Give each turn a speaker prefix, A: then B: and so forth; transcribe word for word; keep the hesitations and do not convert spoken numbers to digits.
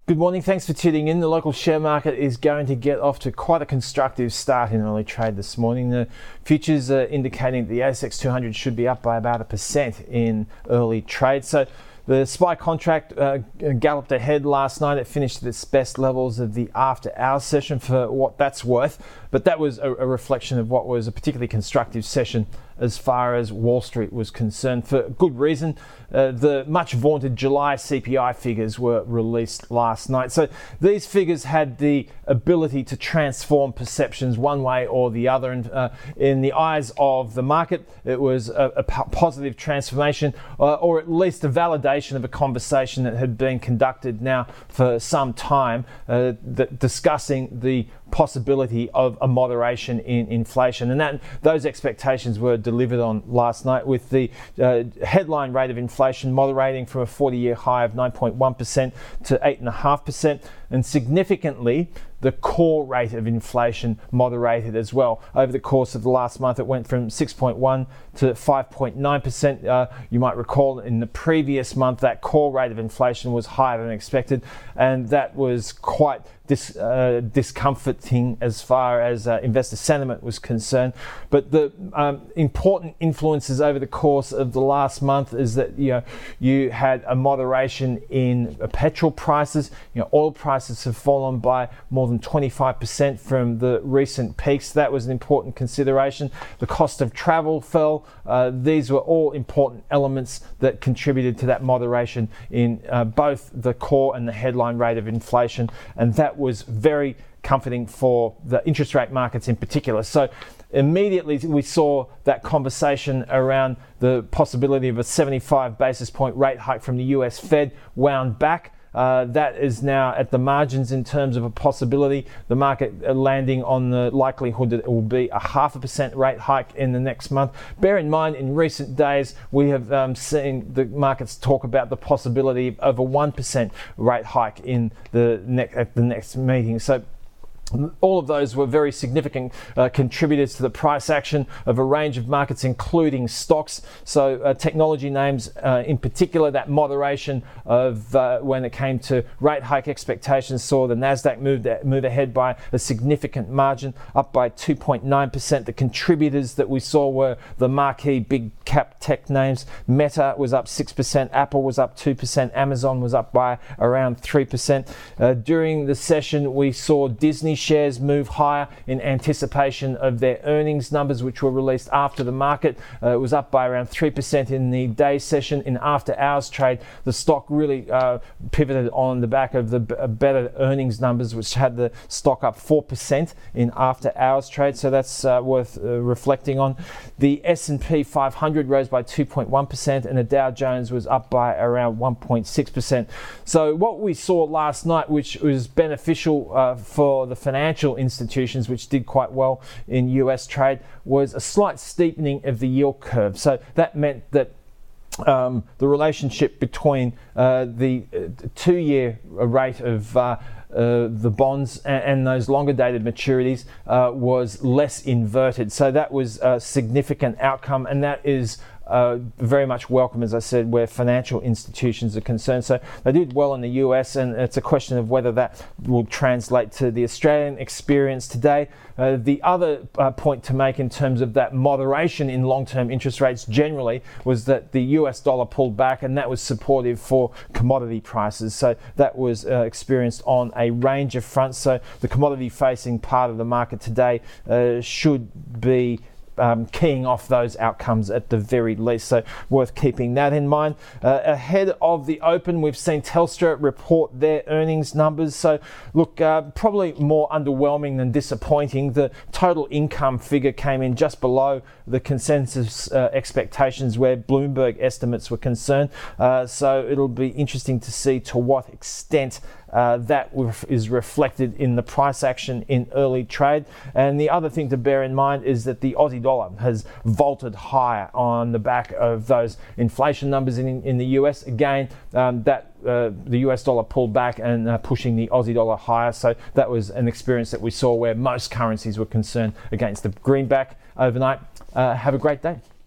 A: Good morning, thanks for tuning in. The local share market is going to get off to quite a constructive start in early trade this morning. The futures are indicating that the A S X two hundred should be up by about a percent in early trade. So the S P Y contract uh, galloped ahead last night. It finished at its best levels of the after hours session for what that's worth. But that was a, a reflection of what was a particularly constructive session as far as Wall Street was concerned, for good reason. Uh, the much vaunted July C P I figures were released last night. So these figures had the ability to transform perceptions one way or the other. And uh, in the eyes of the market, it was a, a p- positive transformation, uh, or at least a validation of a conversation that had been conducted now for some time, uh, that discussing the possibility of a moderation in inflation, and that those expectations were delivered on last night, with the uh, headline rate of inflation moderating from a forty-year high of nine point one percent to eight point five percent, and significantly the core rate of inflation moderated as well. Over the course of the last month, it went from six point one to five point nine percent. Uh, you might recall in the previous month that core rate of inflation was higher than expected, and that was quite dis, uh, discomforting as far as uh, investor sentiment was concerned. But the um, important influences over the course of the last month is that you know you had a moderation in uh, petrol prices. You know, oil prices have fallen by more than twenty-five percent from the recent peaks. That was an important consideration. The cost of travel fell. Uh, these were all important elements that contributed to that moderation in uh, both the core and the headline rate of inflation, and that was very comforting for the interest rate markets in particular. So immediately we saw that conversation around the possibility of a seventy-five basis point rate hike from the U S Fed wound back. Uh, that is now at the margins in terms of a possibility. The market landing on the likelihood that it will be a half a percent rate hike in the next month. Bear in mind, in recent days, we have um, seen the markets talk about the possibility of a one percent rate hike in the ne- at the next meeting. So all of those were very significant uh, contributors to the price action of a range of markets, including stocks. So uh, technology names uh, in particular, that moderation of uh, when it came to rate hike expectations saw the Nasdaq move, move ahead by a significant margin, up by two point nine percent. The contributors that we saw were the marquee big cap tech names. Meta was up six percent, Apple was up two percent, Amazon was up by around three percent. Uh, during the session, we saw Disney shares move higher in anticipation of their earnings numbers, which were released after the market. Uh, it was up by around three percent in the day session. In after hours trade, the stock really uh, pivoted on the back of the b- better earnings numbers, which had the stock up four percent in after hours trade. So that's uh, worth uh, reflecting on. The S and P five hundred rose by two point one percent, and the Dow Jones was up by around one point six percent. So what we saw last night, which was beneficial uh, for the financial institutions, which did quite well in U S trade, was a slight steepening of the yield curve. So that meant that um, the relationship between uh, the uh, two-year rate of uh, Uh, the bonds and, and those longer dated maturities uh, was less inverted. So that was a significant outcome, and that is uh, very much welcome, as I said, where financial institutions are concerned. So they did well in the U S, and it's a question of whether that will translate to the Australian experience today. Uh, the other uh, point to make in terms of that moderation in long-term interest rates generally was that the U S dollar pulled back, and that was supportive for commodity prices. So that was uh, experienced on a range of fronts. So the commodity-facing part of the market today uh, should be Um, keying off those outcomes at the very least, so worth keeping that in mind. Uh, ahead of the open, we've seen Telstra report their earnings numbers. So look, uh, probably more underwhelming than disappointing. The total income figure came in just below the consensus uh, expectations where Bloomberg estimates were concerned. Uh, so it'll be interesting to see to what extent Uh, that is reflected in the price action in early trade. And the other thing to bear in mind is that the Aussie dollar has vaulted higher on the back of those inflation numbers in, in the U S. Again, um, that uh, the U S dollar pulled back and uh, pushing the Aussie dollar higher. So that was an experience that we saw where most currencies were concerned against the greenback overnight. Uh, have a great day.